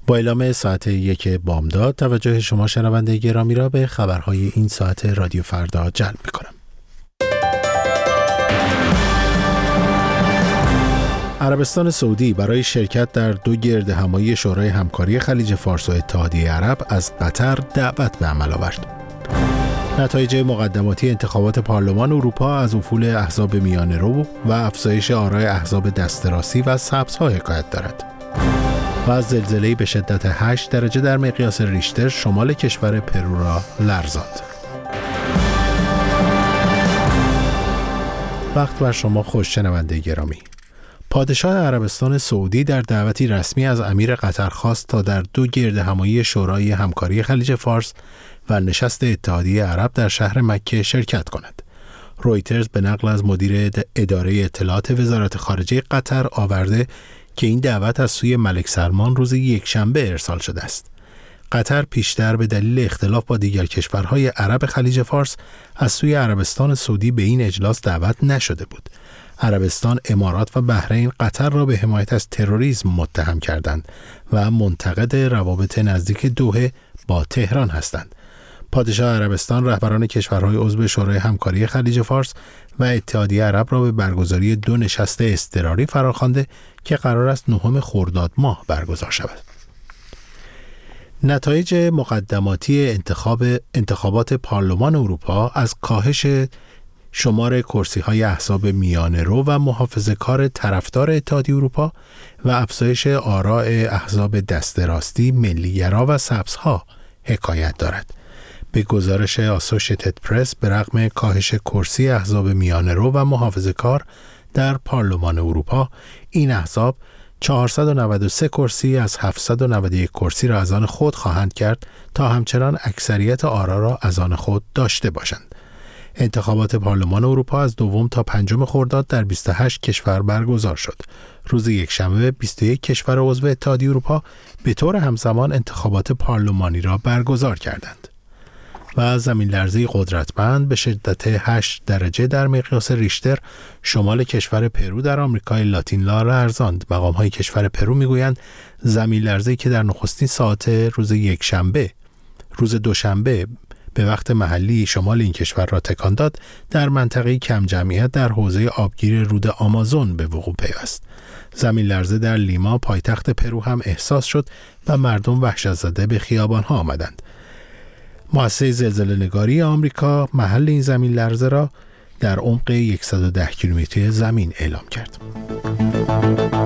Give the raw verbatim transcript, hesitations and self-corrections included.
با اعلام ساعت یک بامداد توجه شما شنونده گرامی را به خبرهای این ساعت رادیو فردا جلب می‌کنم. عربستان سعودی برای شرکت در دو گردهمایی شورای همکاری خلیج فارس و اتحادیه عرب از قطر دعوت به عمل آورد. نتایج مقدماتی انتخابات پارلمان اروپا از افول احزاب میانه‌رو و افزایش آرای احزاب دست راستی و سبزها حکایت دارد. و از زلزله‌ای به شدت هشت درجه در مقیاس ریشتر شمال کشور پرو را لرزاند. وقت بر شما خوش شنونده گرامی. پادشاه عربستان سعودی در دعوتی رسمی از امیر قطر خواست تا در دو گردهمایی شورای همکاری خلیج فارس و نشست اتحادیه عرب در شهر مکه شرکت کند. رویترز به نقل از مدیر اداره اطلاعات وزارت خارجه قطر آورده که این دعوت از سوی ملک سلمان روز یکشنبه ارسال شده است. قطر پیشتر به دلیل اختلاف با دیگر کشورهای عرب خلیج فارس از سوی عربستان سعودی به این اجلاس دعوت نشده بود. عربستان، امارات و بحرین قطر را به حمایت از تروریسم متهم کردند و منتقد روابط نزدیک دوحه با تهران هستند. پادشاه عربستان رهبران کشورهای عضو شورای همکاری خلیج فارس و اتحادیه عرب را به برگزاری دو نشست اضطراری فراخوانده که قرار است نهم خرداد ماه برگزار شود. نتایج مقدماتی انتخاب انتخابات پارلمان اروپا از کاهش شمار کرسی‌های احزاب میانه‌رو و محافظه‌کار طرفدار اتحادیه اروپا و افزایش آراء احزاب دست راستی، ملی‌گرا و سبزها حکایت دارد. به گزارش آسوشیتد پرس، به رغم کاهش کرسی احزاب میانه‌رو و محافظه‌کار در پارلمان اروپا، این احزاب چهارصد و نود و سه کرسی از هفتصد و نود و یک کرسی را از آن خود خواهند کرد تا همچنان اکثریت آرا را از آن خود داشته باشند. انتخابات پارلمان اروپا از دوم تا پنجم خرداد در بیست و هشت کشور برگزار شد. روز یکشنبه بیست و یک کشور عضو اتحادیه اروپا به طور همزمان انتخابات پارلمانی را برگزار کردند. و زمین لرزه‌ای قدرتمند به شدت هشت درجه در مقیاس ریشتر شمال کشور پرو در آمریکای لاتین لا لرزاند. مقام‌های کشور پرو می‌گویند زمین لرزه‌ای که در نخستین ساعات روز یکشنبه روز دوشنبه به وقت محلی شمال این کشور را تکان داد، در منطقه کم جمعیت در حوزه آبگیر رود آمازون به وقوع پیوست. زمین لرزه در لیما پایتخت پرو هم احساس شد و مردم وحشت زده به خیابان‌ها آمدند. مؤسسه زلزله‌نگاری آمریکا محل این زمین لرزه را در عمق صد و ده کیلومتری زمین اعلام کرد.